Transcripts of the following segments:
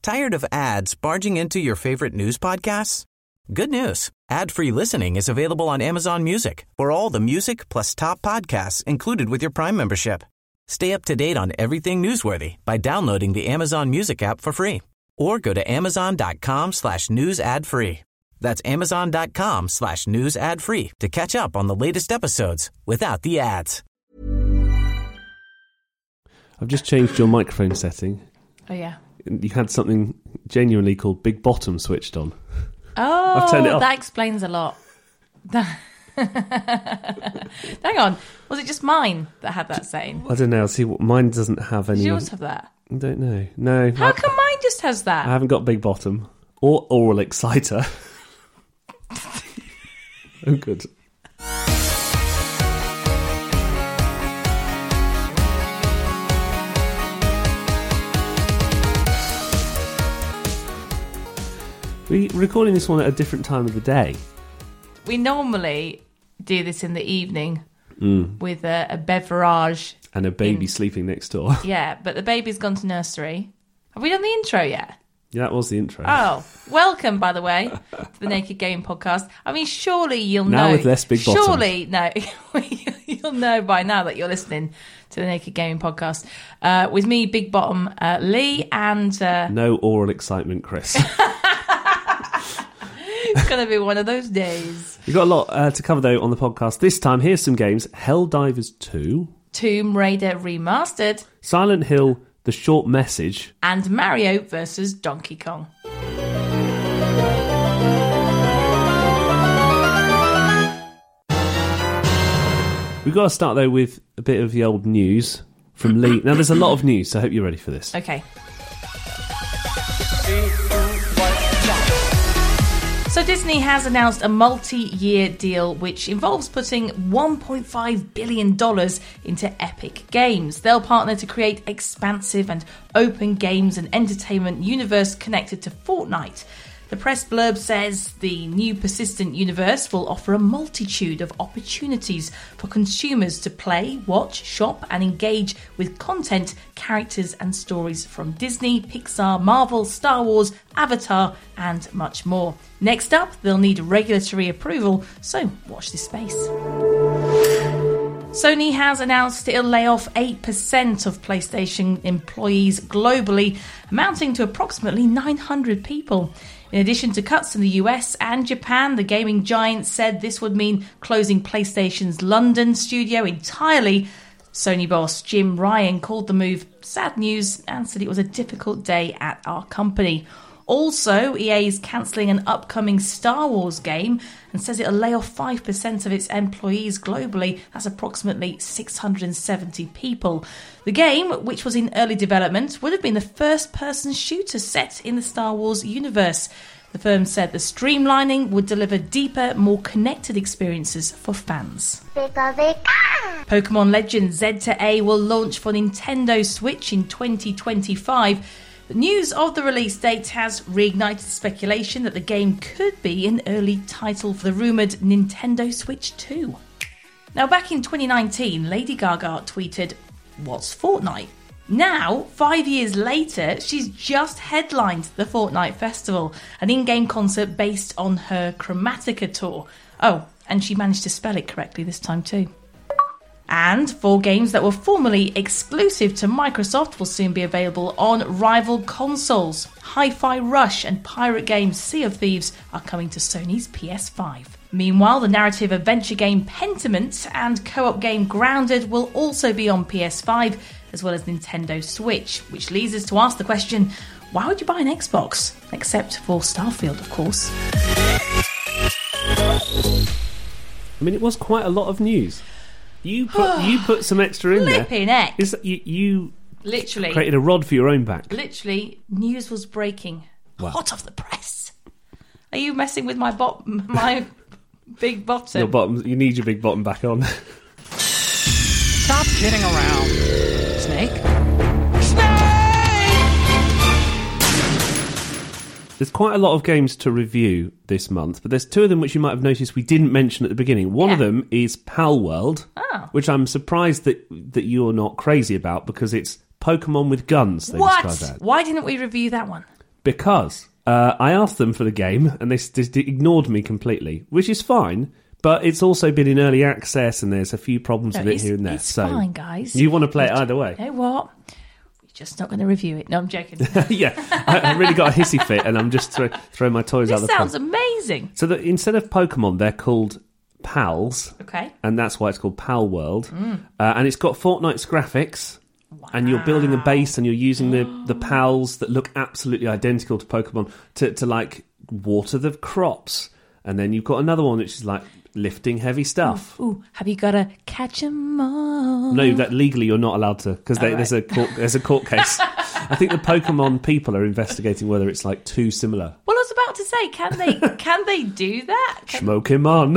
Tired of ads barging into your favorite news podcasts? Good news. Ad-free listening is available on Amazon Music for all the music plus top podcasts included with your Prime membership. Stay up to date on everything newsworthy by downloading the Amazon Music app for free or go to amazon.com/news ad free. That's amazon.com/news ad free to catch up on the latest episodes without the ads. I've just changed your microphone setting. Oh, yeah. You had something genuinely called Big Bottom switched on. Oh, I've turned it off. That explains a lot. Hang on. Was it just mine that had that setting? I don't know. See, mine doesn't have any. Did yours have that? I don't know. No. How come mine just has that? I haven't got Big Bottom or Oral Exciter. Oh, good. We're recording this one at a different time of the day. We normally do this in the evening with a beverage. And a baby sleeping next door. Yeah, but the baby's gone to nursery. Have we done the intro yet? Yeah, that was the intro. Oh, welcome, by the way, to the Naked Gaming Podcast. I mean, surely you'll know. Now with less Big Bottom. Surely, no, you'll know by now that you're listening to the Naked Gaming Podcast. With me, Big Bottom Lee, and... No oral excitement, Chris. It's going to be one of those days. We've got a lot to cover, though, on the podcast. This time, here's some games. Helldivers 2. Tomb Raider Remastered. Silent Hill, The Short Message. And Mario vs. Donkey Kong. We've got to start, though, with a bit of the old news from Lee. Now, there's a lot of news, so I hope you're ready for this. Okay. So Disney has announced a multi-year deal which involves putting $1.5 billion into Epic Games. They'll partner to create expansive and open games and entertainment universe connected to Fortnite. The press blurb says the new persistent universe will offer a multitude of opportunities for consumers to play, watch, shop and engage with content, characters and stories from Disney, Pixar, Marvel, Star Wars, Avatar and much more. Next up, they'll need regulatory approval, so watch this space. Sony has announced it'll lay off 8% of PlayStation employees globally, amounting to approximately 900 people. In addition to cuts in the US and Japan, the gaming giant said this would mean closing PlayStation's London studio entirely. Sony boss Jim Ryan called the move sad news and said it was a difficult day at our company. Also, EA is cancelling an upcoming Star Wars game and says it'll lay off 5% of its employees globally. That's approximately 670 people. The game, which was in early development, would have been the first-person shooter set in the Star Wars universe. The firm said the streamlining would deliver deeper, more connected experiences for fans. Pokemon Legend Z-A will launch for Nintendo Switch in 2025. The news of the release date has reignited speculation that the game could be an early title for the rumoured Nintendo Switch 2. Now, back in 2019, Lady Gaga tweeted, "What's Fortnite?" Now, 5 years later, she's just headlined the Fortnite Festival, an in-game concert based on her Chromatica tour. Oh, and she managed to spell it correctly this time too. And 4 games that were formerly exclusive to Microsoft will soon be available on rival consoles. Hi-Fi Rush and pirate game Sea of Thieves are coming to Sony's PS5. Meanwhile, the narrative adventure game Pentiment and co-op game Grounded will also be on PS5, as well as Nintendo Switch, which leads us to ask the question, why would you buy an Xbox? Except for Starfield, of course. I mean, it was quite a lot of news. You put some extra in there. Flipping heck. You literally created a rod for your own back. Literally, news was breaking. Wow. Hot off the press. Are you messing with my big bottom? Your bottom. You need your big bottom back on. Stop kidding around. Snake? There's quite a lot of games to review this month, but there's 2 of them which you might have noticed we didn't mention at the beginning. One of them is Palworld, which I'm surprised that you're not crazy about because it's Pokemon with guns. They what? describe that. Why didn't we review that one? Because I asked them for the game, and they just ignored me completely, which is fine. But it's also been in early access, and there's a few problems with it here and there. It's fine, guys. You want to play it either way. You know what? We're just not going to review it. No, I'm joking. Yeah, I really got a hissy fit, and I'm just throwing my toys out the pram. This sounds amazing. So instead of Pokemon, they're called Pals. Okay. And that's why it's called Pal World. And it's got Fortnite's graphics. Wow. And you're building a base, and you're using the pals that look absolutely identical to Pokemon to like water the crops. And then you've got another one which is like lifting heavy stuff. Ooh, have you got to catch 'em all? No, that legally you're not allowed to, because there's a court case. I think the Pokemon people are investigating whether it's like too similar. Well, I was about to say, can they do that? Smoke him on.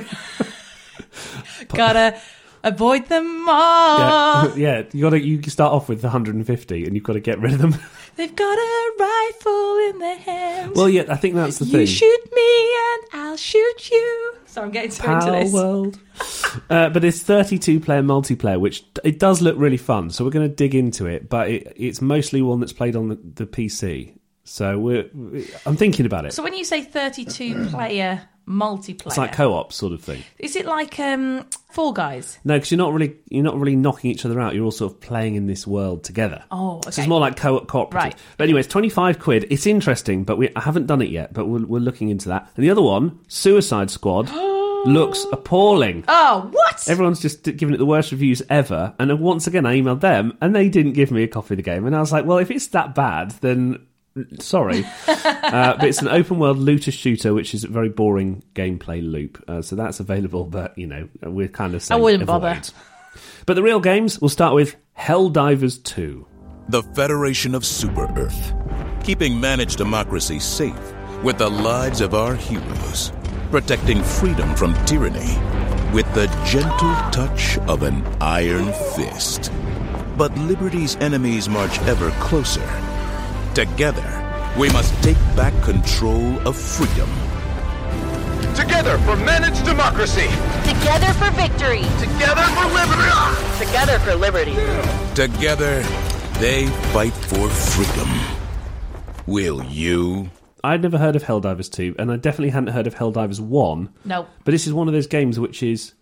Gotta avoid them all. Yeah. You start off with 150, and you've got to get rid of them. They've got a rifle in their hand. Well, yeah, I think that's the thing. You shoot me and I'll shoot you. So I'm getting too into this. World. But it's 32-player multiplayer, which it does look really fun. So we're going to dig into it, but it's mostly one that's played on the PC. So I'm thinking about it. So when you say 32-player multiplayer, it's like co-op sort of thing. Is it like Fall Guys? No, because you're not really knocking each other out. You're all sort of playing in this world together. Oh, okay. So it's more like cooperative. Right. But anyway, it's £25. It's interesting, but I haven't done it yet. But we're looking into that. And the other one, Suicide Squad, looks appalling. Oh, what? Everyone's just giving it the worst reviews ever. And once again, I emailed them, and they didn't give me a copy of the game. And I was like, well, if it's that bad, then sorry. But it's an open world looter shooter, which is a very boring gameplay loop. So that's available, but we're kind of saying I wouldn't avoid. bother. But the real games, we'll start with Helldivers 2. The Federation of Super Earth, keeping managed democracy safe with the lives of our heroes, protecting freedom from tyranny with the gentle touch of an iron fist. But liberty's enemies march ever closer. Together, we must take back control of freedom. Together for managed democracy. Together for victory. Together for liberty. Together for liberty. Together, they fight for freedom. Will you? I'd never heard of Helldivers 2, and I definitely hadn't heard of Helldivers 1. No. But this is one of those games which is...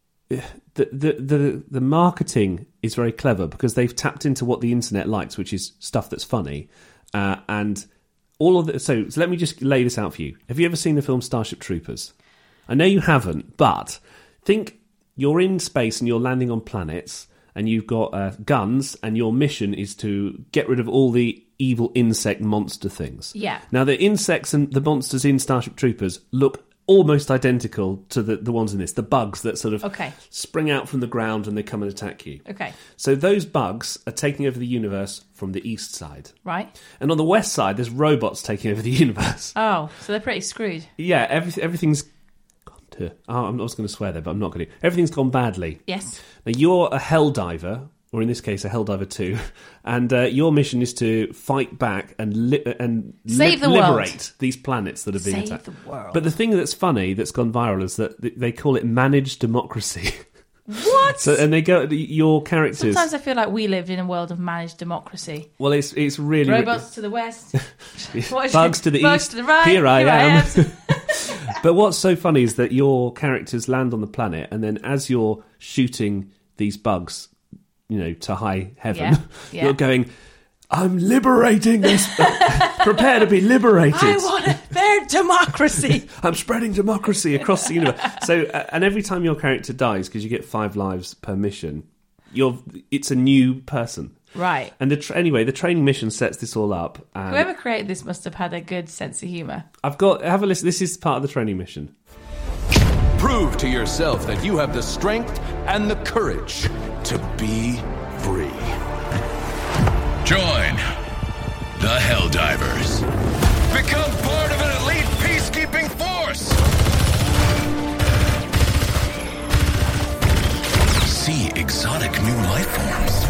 The marketing is very clever, because they've tapped into what the internet likes, which is stuff that's funny. And all of the... So let me just lay this out for you. Have you ever seen the film Starship Troopers? I know you haven't, but think you're in space and you're landing on planets, and you've got guns, and your mission is to get rid of all the evil insect monster things. Yeah. Now, the insects and the monsters in Starship Troopers look almost identical to the ones in this. The bugs that sort of spring out from the ground and they come and attack you. Okay. So those bugs are taking over the universe from the east side. Right. And on the west side, there's robots taking over the universe. Oh, so they're pretty screwed. Yeah, everything's gone to... I was going to swear there, but I'm not going to. Everything's gone badly. Yes. Now, you're a Helldiver, or in this case, a Helldiver 2, and your mission is to fight back and Save the liberate world. These planets that are being attacked. Save the world. But the thing that's funny, that's gone viral, is that they call it managed democracy. What? And they go, your characters... Sometimes I feel like we lived in a world of managed democracy. Well, it's really... Robots to the west. Bugs to the Bugs east. to the right. Here I am. But what's so funny is that your characters land on the planet, and then as you're shooting these bugs... to high heaven. Yeah. You're going, I'm liberating this. Prepare to be liberated. I want their democracy. I'm spreading democracy across the universe. So, and every time your character dies, because you get 5 lives per mission, it's a new person. Right. And the training mission sets this all up. And whoever created this must have had a good sense of humour. have a listen. This is part of the training mission. Prove to yourself that you have the strength and the courage to be free. Join the Helldivers. Become part of an elite peacekeeping force. See exotic new life forms.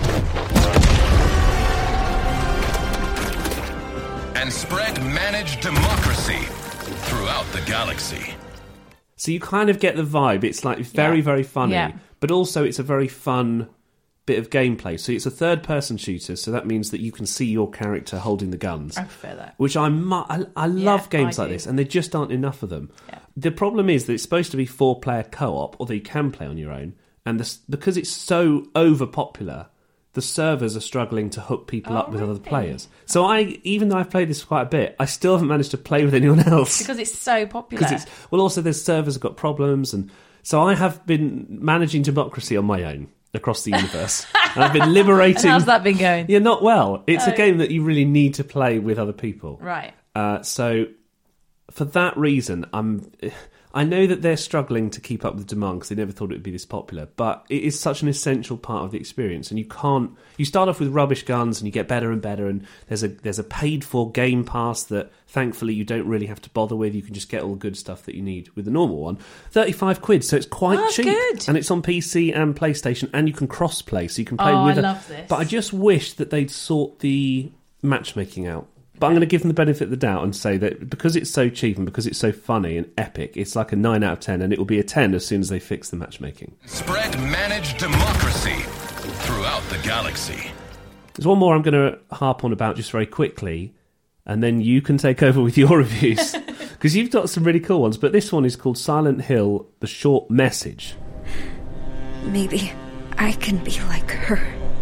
And spread managed democracy throughout the galaxy. So you kind of get the vibe. It's like very, very funny. Yeah. But also it's a very fun bit of gameplay. So it's a third-person shooter, so that means that you can see your character holding the guns. I prefer that. Which I love games like this, and there just aren't enough of them. Yeah. The problem is that it's supposed to be 4-player co-op, although you can play on your own, and because it's so over-popular, the servers are struggling to hook people up with other players. So even though I've played this for quite a bit, I still haven't managed to play with anyone else. Because it's so popular. Also there's servers have got problems, and so I have been managing democracy on my own across the universe. And I've been liberating... And how's that been going? Yeah, not well. It's a game that you really need to play with other people. Right. So for that reason, I know that they're struggling to keep up with demand because they never thought it would be this popular, but it is such an essential part of the experience. And you start off with rubbish guns and you get better and better, and there's a paid for game pass that thankfully you don't really have to bother with. You can just get all the good stuff that you need with the normal one. 35 quid, so it's quite cheap. Good. And it's on PC and PlayStation, and you can cross play, so you can play with I love this. But I just wish that they'd sort the matchmaking out. But I'm going to give them the benefit of the doubt and say that because it's so cheap and because it's so funny and epic, it's like a 9 out of 10, and it will be a 10 as soon as they fix the matchmaking. Spread managed democracy throughout the galaxy. There's one more I'm going to harp on about just very quickly, and then you can take over with your reviews, because you've got some really cool ones, but this one is called Silent Hill, The Short Message. Maybe I can be like her.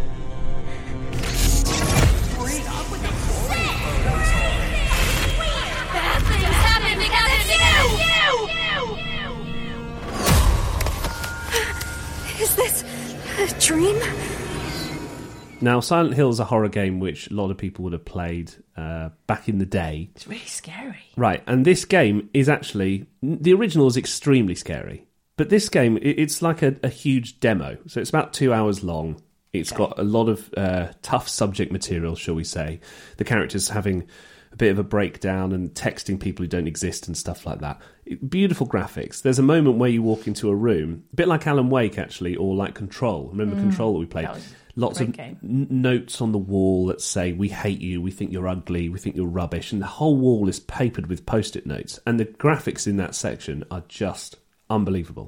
Is this a dream? Now, Silent Hill is a horror game which a lot of people would have played back in the day. It's really scary. Right, and this game is actually... The original is extremely scary. But this game, it's like a huge demo. So it's about 2 hours long. It's got a lot of tough subject material, shall we say. The characters having a bit of a breakdown and texting people who don't exist and stuff like that. Beautiful graphics. There's a moment where you walk into a room, a bit like Alan Wake, actually, or like Control. Remember Control that we played? Lots of notes on the wall that say, we hate you, we think you're ugly, we think you're rubbish. And the whole wall is papered with Post-it notes. And the graphics in that section are just unbelievable.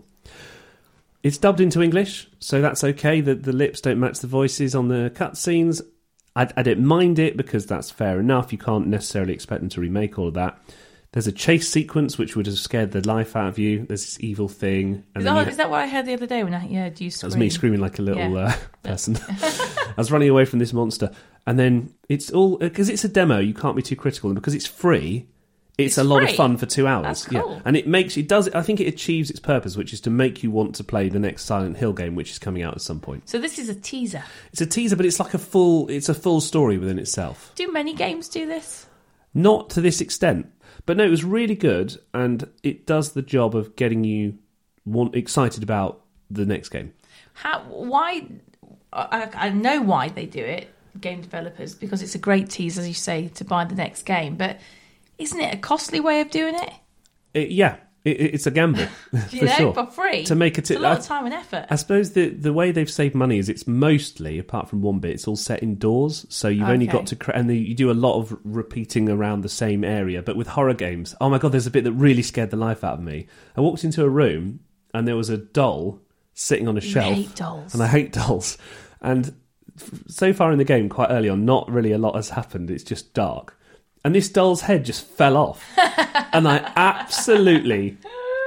It's dubbed into English, so that's okay. The lips don't match the voices on the cutscenes. I don't mind it because that's fair enough. You can't necessarily expect them to remake all of that. There's a chase sequence which would have scared the life out of you. There's this evil thing. And Is that what I heard the other day when I heard you scream? That was me screaming like a little person. I was running away from this monster. And then it's all... Because it's a demo, you can't be too critical. And because it's free... It's a lot of fun for 2 hours. That's cool. Yeah. And I think it achieves its purpose, which is to make you want to play the next Silent Hill game, which is coming out at some point. So this is a teaser. It's a teaser, but it's like a full story within itself. Do many games do this? Not to this extent. But no, it was really good, and it does the job of getting you excited about the next game. Why? I know why they do it, game developers, because it's a great tease, as you say, to buy the next game, but... Isn't it a costly way of doing it? It's a gamble, for sure. For free. To make it's a lot of time and effort. I suppose the way they've saved money is it's mostly, apart from one bit, it's all set indoors. So you've only got to... And you do a lot of repeating around the same area. But with horror games, oh my God, there's a bit that really scared the life out of me. I walked into a room and there was a doll sitting on a shelf. I hate dolls. And I hate dolls. And so far in the game, quite early on, not really a lot has happened. It's just dark. And this doll's head just fell off. And I absolutely...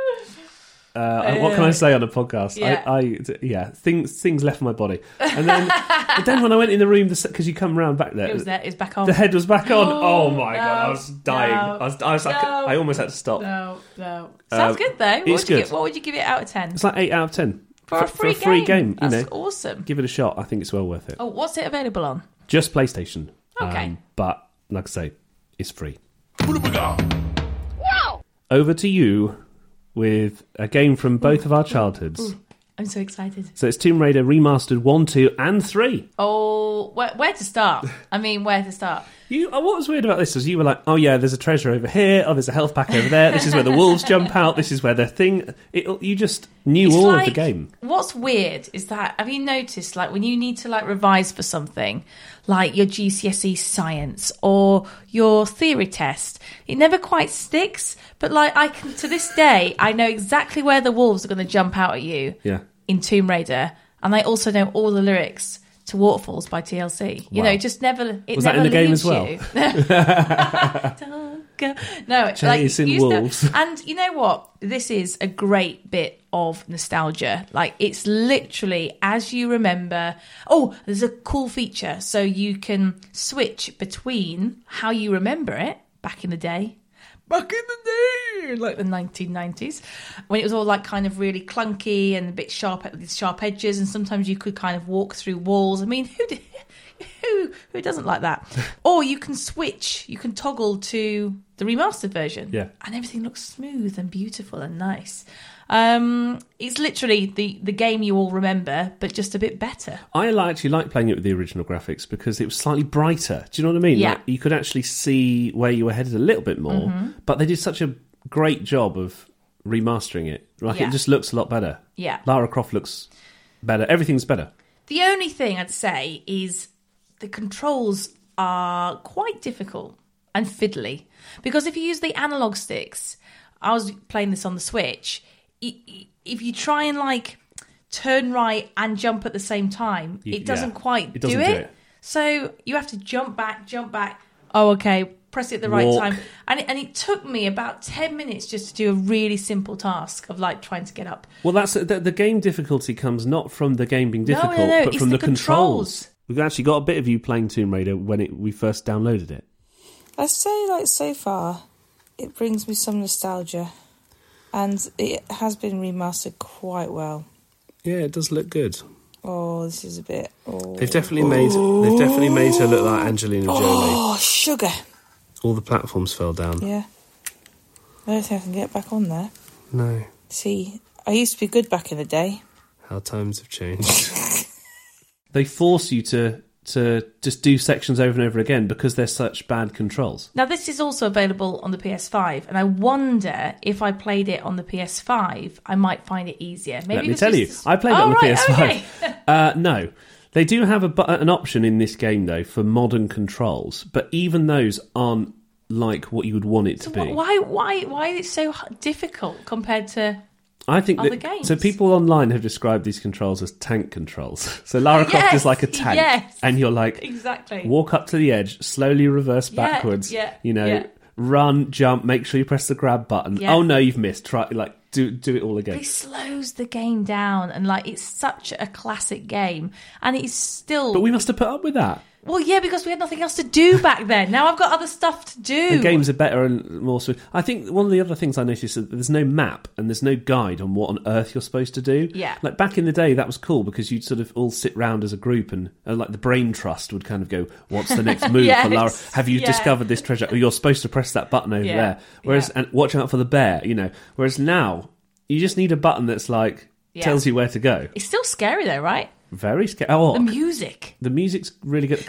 what can I say on a podcast? Yeah. Things left my body. And then when I went in the room, because you come round back there... It's back on. The head was back on. Oh my God, I was dying. I almost had to stop. No. Sounds good though. What would you give it out of 10? It's like 8 out of 10. For a free game. That's awesome. Give it a shot. I think it's well worth it. Oh, what's it available on? Just PlayStation. Okay. But, like I say, it's free. Wow! Over to you with a game from both of our childhoods. Ooh, I'm so excited. So it's Tomb Raider Remastered 1, 2 and 3. Oh, where to start? Where to start? What was weird about this was you were like, oh yeah, there's a treasure over here, oh there's a health pack over there, this is where the wolves jump out, this is where the thing... You just knew all of the game. What's weird is that, have you noticed, like, when you need to, like, revise for something, like your GCSE science or your theory test, it never quite sticks, but, like, to this day, I know exactly where the wolves are going to jump out at you in Tomb Raider. And I also know all the lyrics to Waterfalls by TLC. You know, it just never. It Was never that in the game as leaves well? you. Don't go. No, Chasing you used to- wolves. and you know what? This is a great bit of nostalgia. Like, it's literally as you remember. Oh, there's a cool feature, so you can switch between how you remember it back in the day. Back in the day, like the 1990s, when it was all like kind of really clunky and a bit sharp at these sharp edges, and sometimes you could kind of walk through walls. I mean, who doesn't like that? Or you can switch, you can toggle to the remastered version, and everything looks smooth and beautiful and nice. It's literally the game you all remember, but just a bit better. I actually like playing it with the original graphics because it was slightly brighter. Do you know what I mean? Yeah. Like, you could actually see where you were headed a little bit more, but they did such a great job of remastering it. Like, it just looks a lot better. Yeah. Lara Croft looks better. Everything's better. The only thing I'd say is the controls are quite difficult and fiddly. Because if you use the analog sticks, I was playing this on the Switch, if you try and like turn right and jump at the same time, it doesn't quite do it. So you have to jump back. Oh, okay, press it at the right time. And it took me about 10 minutes just to do a really simple task of like trying to get up. Well, that's the game difficulty comes not from the game being difficult, but it's from the the controls. We've actually got a bit of you playing Tomb Raider when we first downloaded it. I say, like, so far, it brings me some nostalgia. And it has been remastered quite well. Yeah, it does look good. Oh, this is a bit... Oh. They've definitely made her look like Angelina Jolie. Oh, sugar! All the platforms fell down. Yeah. I don't think I can get back on there. No. See, I used to be good back in the day. How times have changed. They force you to just do sections over and over again because they're such bad controls. Now, this is also available on the PS5, and I wonder if I played it on the PS5, I might find it easier. Maybe Let me tell you, I played it on the PS5. Okay. No. They do have an option in this game, though, for modern controls, but even those aren't like what you would want it to be. Why is it so difficult compared to... I think other that, games? so people online have described these controls as tank controls. So Lara Croft is like a tank, and you're like, exactly, walk up to the edge, slowly reverse backwards, run, jump, make sure you press the grab button. Yeah. Oh no, you've missed. Try do it all again. It slows the game down, and like it's such a classic game, and it's still. But we must have put up with that. Well, yeah, because we had nothing else to do back then. Now I've got other stuff to do. The games are better and more... I think one of the other things I noticed is that there's no map and there's no guide on what on earth you're supposed to do. Yeah. Like, back in the day, that was cool because you'd sort of all sit round as a group and like, the brain trust would kind of go, what's the next move for Lara? Have you discovered this treasure? Or you're supposed to press that button over there. Whereas, and watch out for the bear, Whereas now, you just need a button that's like, tells you where to go. It's still scary though, right? Very scary. Oh, the music. The music's really good.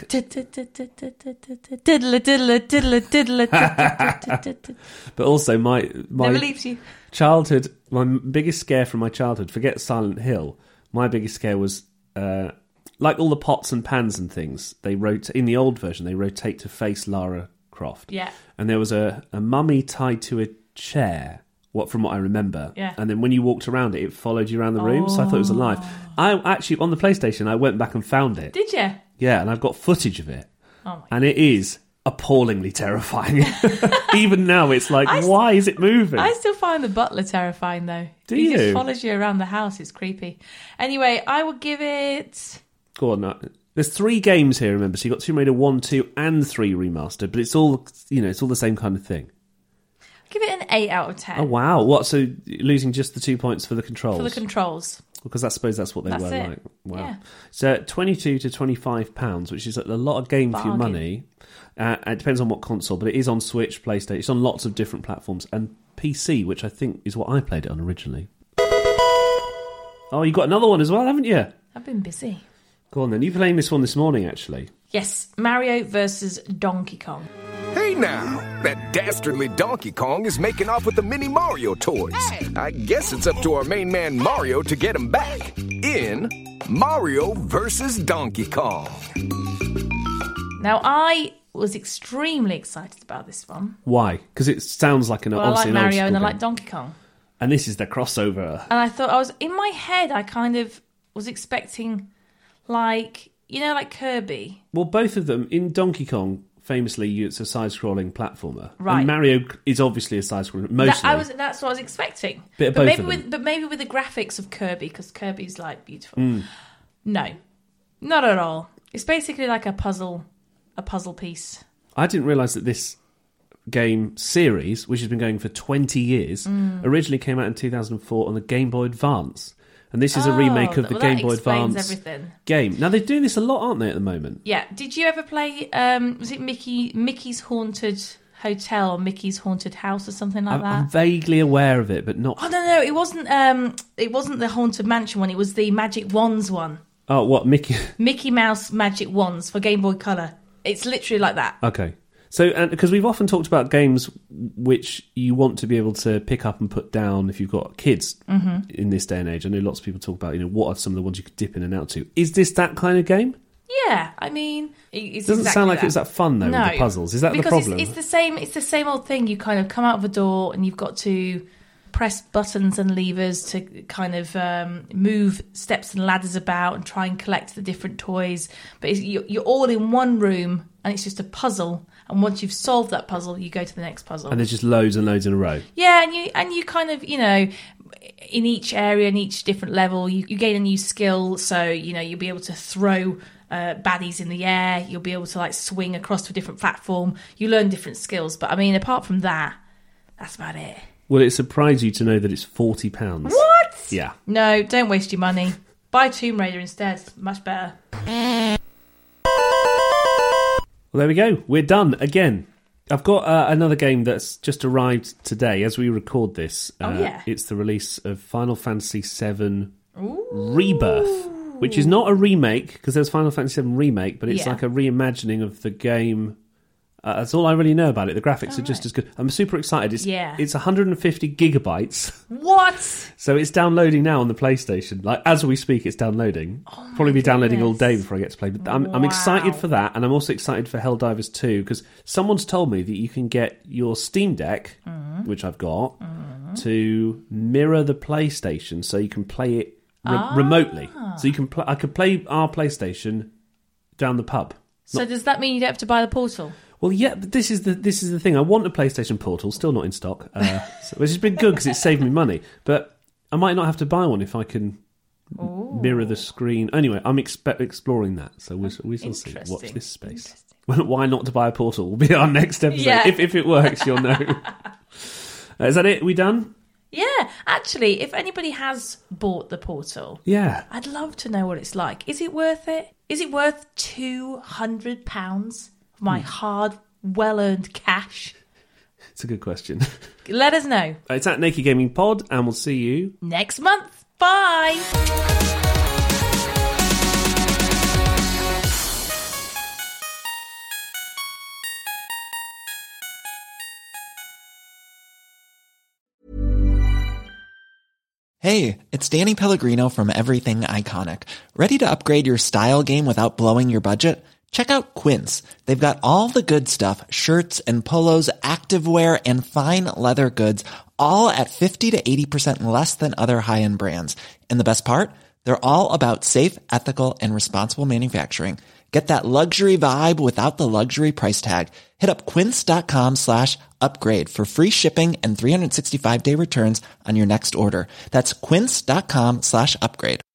But also, my never leaves you. Childhood. My biggest scare from my childhood. Forget Silent Hill. My biggest scare was like all the pots and pans and things. They in the old version. They rotate to face Lara Croft. Yeah. And there was a mummy tied to a chair. From what I remember. Yeah. And then when you walked around it followed you around the room, so I thought it was alive. I actually, on the PlayStation, I went back and found it. Did you? Yeah, and I've got footage of it. Oh and it is appallingly terrifying. Even now, it's like, why is it moving? I still find the butler terrifying, though. He just follows you around the house. It's creepy. Anyway, I will give it... Go on. There's 3 games here, remember. So you've got Tomb Raider 1, 2, and 3 remastered, but it's all, it's all the same kind of thing. Give it an 8 out of 10. Oh, wow. What, so losing just the 2 points for the controls? For the controls. Because I suppose that's what they were like. Wow. Yeah. So £22 to £25, which is a lot of game for your money. It depends on what console, but it is on Switch, PlayStation. It's on lots of different platforms. And PC, which I think is what I played it on originally. Oh, you got another one as well, haven't you? I've been busy. Go on then. You playing this one this morning, actually. Yes. Mario versus Donkey Kong. Hey now, that dastardly Donkey Kong is making off with the mini Mario toys. Hey. I guess it's up to our main man Mario to get him back in Mario vs. Donkey Kong. Now, I was extremely excited about this one. Why? Because it sounds like I like Mario and I like Donkey Kong. And this is the crossover. And I thought in my head, I kind of was expecting, like Kirby. Well, both of them, in Donkey Kong, famously, it's a side-scrolling platformer. Right. And Mario is obviously a side-scrolling, mostly. That's what I was expecting. Bit of both of them. But maybe with the graphics of Kirby, because Kirby's, like, beautiful. No, not at all. It's basically like a puzzle piece. I didn't realise that this game series, which has been going for 20 years, originally came out in 2004 on the Game Boy Advance. And this is a remake of the Game Boy Advance game. Now, they're doing this a lot, aren't they, at the moment? Yeah. Did you ever play, was it Mickey's Haunted Hotel or Mickey's Haunted House or something like that? I'm vaguely aware of it, but not... Oh, no, it wasn't the Haunted Mansion one. It was the Magic Wands one. Oh, what, Mickey? Mickey Mouse Magic Wands for Game Boy Color. It's literally like that. Okay. So, because we've often talked about games which you want to be able to pick up and put down if you've got kids in this day and age. I know lots of people talk about, what are some of the ones you could dip in and out to. Is this that kind of game? Yeah, I mean, it's doesn't exactly sound like that. it's that fun though with the puzzles. Is that the problem? It's the same. It's the same old thing. You kind of come out of a door and you've got to press buttons and levers to kind of move steps and ladders about and try and collect the different toys. But you're all in one room and it's just a puzzle. And once you've solved that puzzle, you go to the next puzzle. And there's just loads and loads in a row. Yeah, and you kind of, in each area, in each different level, you gain a new skill. So, you'll be able to throw baddies in the air. You'll be able to, like, swing across to a different platform. You learn different skills. But, I mean, apart from that, that's about it. Will it surprise you to know that it's £40? What? Yeah. No, don't waste your money. Buy Tomb Raider instead. It's much better. Well, there we go. We're done again. I've got another game that's just arrived today as we record this. It's the release of Final Fantasy VII Rebirth, which is not a remake, because there's Final Fantasy VII Remake, but it's like a reimagining of the game. That's all I really know about it. The graphics are just as good. I'm super excited. It's 150 gigabytes. What? So it's downloading now on the PlayStation. Like, as we speak, it's downloading. Probably be downloading all day before I get to play. But I'm excited for that, and I'm also excited for Helldivers 2, because someone's told me that you can get your Steam Deck, which I've got, to mirror the PlayStation, so you can play it remotely. So you can I could play our PlayStation down the pub. So does that mean you don't have to buy the Portal? Well, yeah, but this is the thing. I want a PlayStation Portal, still not in stock, which has been good because it's saved me money. But I might not have to buy one if I can mirror the screen. Anyway, I'm exploring that, so we shall see. Watch this space. Why not to buy a Portal will be our next episode. Yeah. If it works, you'll know. Is that it? Are we done? Yeah, actually, if anybody has bought the Portal, I'd love to know what it's like. Is it worth it? Is it worth £200? My hard, well-earned cash? It's a good question. Let us know. It's at Naked Gaming Pod, and we'll see you next month. Bye. Hey, it's Danny Pellegrino from Everything Iconic. Ready to upgrade your style game without blowing your budget? Check out Quince. They've got all the good stuff, shirts and polos, activewear, and fine leather goods, all at 50 to 80% less than other high-end brands. And the best part? They're all about safe, ethical, and responsible manufacturing. Get that luxury vibe without the luxury price tag. Hit up quince.com/upgrade for free shipping and 365-day returns on your next order. That's quince.com/upgrade.